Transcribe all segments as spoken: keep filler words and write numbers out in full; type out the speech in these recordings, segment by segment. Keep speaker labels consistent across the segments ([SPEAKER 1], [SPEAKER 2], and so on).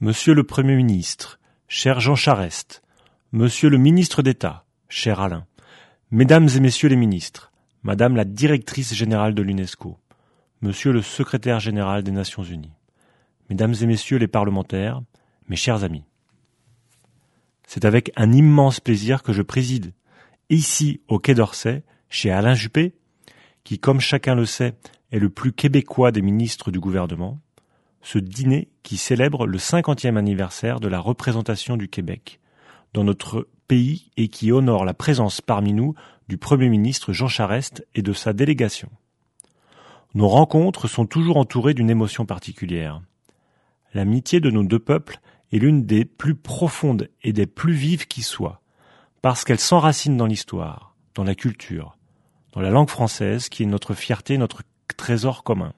[SPEAKER 1] Monsieur le Premier ministre, cher Jean Charest, Monsieur le ministre d'État, cher Alain, Mesdames et Messieurs les ministres, Madame la directrice générale de l'UNESCO, Monsieur le secrétaire général des Nations Unies, Mesdames et Messieurs les parlementaires, mes chers amis. C'est avec un immense plaisir que je préside, ici au Quai d'Orsay, chez Alain Juppé, qui, comme chacun le sait, est le plus québécois des ministres du gouvernement, ce dîner qui célèbre le cinquantième anniversaire de la représentation du Québec dans notre pays et qui honore la présence parmi nous du Premier ministre Jean Charest et de sa délégation. Nos rencontres sont toujours entourées d'une émotion particulière. L'amitié de nos deux peuples est l'une des plus profondes et des plus vives qui soient, parce qu'elle s'enracine dans l'histoire, dans la culture, dans la langue française qui est notre fierté, notre trésor commun.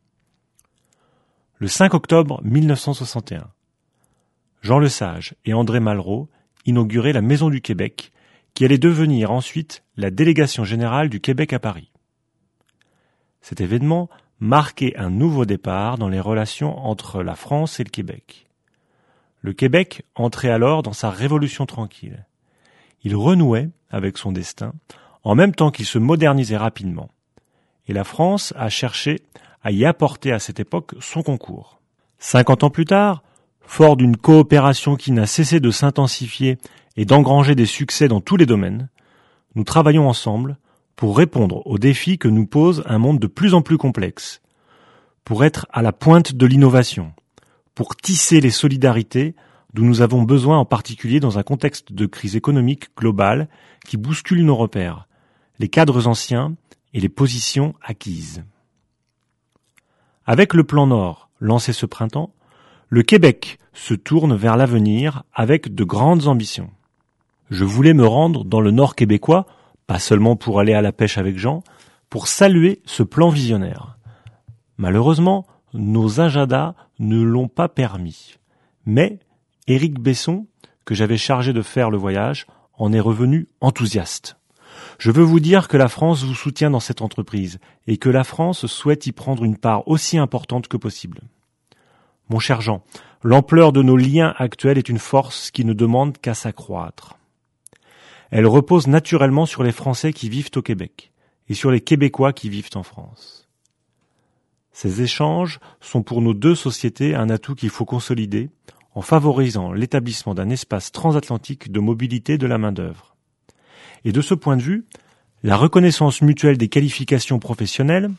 [SPEAKER 1] Le cinq octobre mille neuf cent soixante et un, Jean Lesage et André Malraux inauguraient la Maison du Québec, qui allait devenir ensuite la Délégation générale du Québec à Paris. Cet événement marquait un nouveau départ dans les relations entre la France et le Québec. Le Québec entrait alors dans sa révolution tranquille. Il renouait avec son destin, en même temps qu'il se modernisait rapidement. Et la France a cherché à y apporter à cette époque son concours. Cinquante ans plus tard, fort d'une coopération qui n'a cessé de s'intensifier et d'engranger des succès dans tous les domaines, nous travaillons ensemble pour répondre aux défis que nous pose un monde de plus en plus complexe, pour être à la pointe de l'innovation, pour tisser les solidarités dont nous avons besoin en particulier dans un contexte de crise économique globale qui bouscule nos repères, les cadres anciens et les positions acquises. Avec le plan Nord lancé ce printemps, le Québec se tourne vers l'avenir avec de grandes ambitions. Je voulais me rendre dans le Nord québécois, pas seulement pour aller à la pêche avec Jean, pour saluer ce plan visionnaire. Malheureusement, nos agendas ne l'ont pas permis. Mais Éric Besson, que j'avais chargé de faire le voyage, en est revenu enthousiaste. Je veux vous dire que la France vous soutient dans cette entreprise et que la France souhaite y prendre une part aussi importante que possible. Mon cher Jean, l'ampleur de nos liens actuels est une force qui ne demande qu'à s'accroître. Elle repose naturellement sur les Français qui vivent au Québec et sur les Québécois qui vivent en France. Ces échanges sont pour nos deux sociétés un atout qu'il faut consolider en favorisant l'établissement d'un espace transatlantique de mobilité de la main-d'œuvre. Et de ce point de vue, la reconnaissance mutuelle des qualifications professionnelles,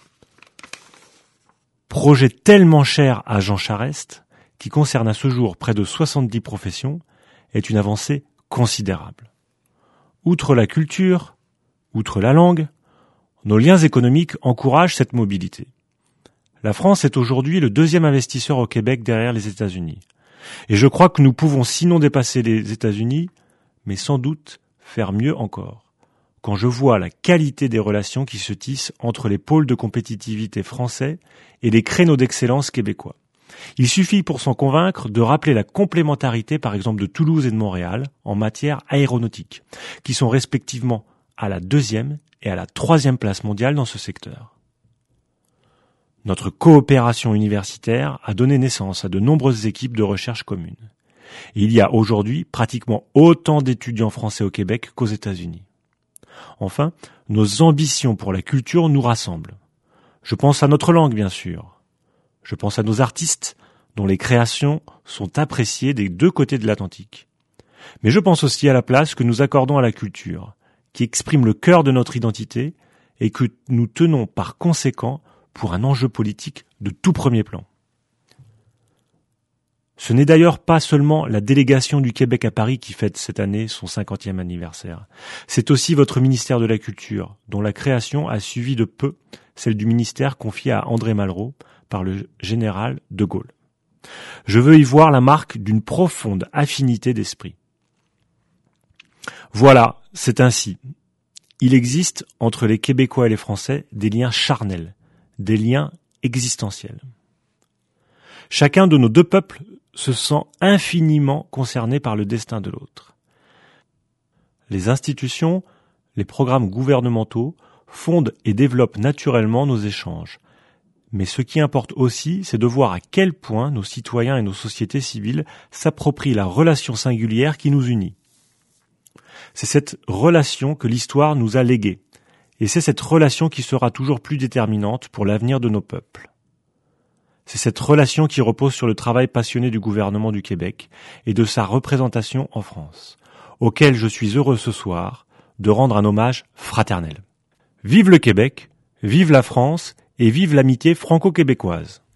[SPEAKER 1] projet tellement cher à Jean Charest, qui concerne à ce jour près de soixante-dix professions, est une avancée considérable. Outre la culture, outre la langue, nos liens économiques encouragent cette mobilité. La France est aujourd'hui le deuxième investisseur au Québec derrière les États-Unis. Et je crois que nous pouvons sinon dépasser les États-Unis, mais sans doute faire mieux encore. Quand je vois la qualité des relations qui se tissent entre les pôles de compétitivité français et les créneaux d'excellence québécois. Il suffit pour s'en convaincre de rappeler la complémentarité par exemple de Toulouse et de Montréal en matière aéronautique, qui sont respectivement à la deuxième et à la troisième place mondiale dans ce secteur. Notre coopération universitaire a donné naissance à de nombreuses équipes de recherche communes. Et il y a aujourd'hui pratiquement autant d'étudiants français au Québec qu'aux États-Unis. Enfin, nos ambitions pour la culture nous rassemblent. Je pense à notre langue, bien sûr. Je pense à nos artistes, dont les créations sont appréciées des deux côtés de l'Atlantique. Mais je pense aussi à la place que nous accordons à la culture, qui exprime le cœur de notre identité et que nous tenons par conséquent pour un enjeu politique de tout premier plan. Ce n'est d'ailleurs pas seulement la délégation du Québec à Paris qui fête cette année son cinquantième anniversaire. C'est aussi votre ministère de la Culture, dont la création a suivi de peu celle du ministère confié à André Malraux par le général de Gaulle. Je veux y voir la marque d'une profonde affinité d'esprit. Voilà, c'est ainsi. Il existe entre les Québécois et les Français des liens charnels, des liens existentiels. Chacun de nos deux peuples se sent infiniment concerné par le destin de l'autre. Les institutions, les programmes gouvernementaux fondent et développent naturellement nos échanges, mais ce qui importe aussi, c'est de voir à quel point nos citoyens et nos sociétés civiles s'approprient la relation singulière qui nous unit. C'est cette relation que l'histoire nous a léguée, et c'est cette relation qui sera toujours plus déterminante pour l'avenir de nos peuples. C'est cette relation qui repose sur le travail passionné du gouvernement du Québec et de sa représentation en France, auquel je suis heureux ce soir de rendre un hommage fraternel. Vive le Québec, vive la France et vive l'amitié franco-québécoise.